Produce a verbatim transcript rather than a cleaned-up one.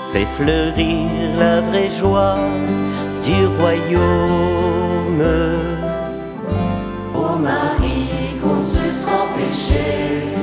fait fleurir la vraie joie du royaume. Ô Marie, conçue sans péché,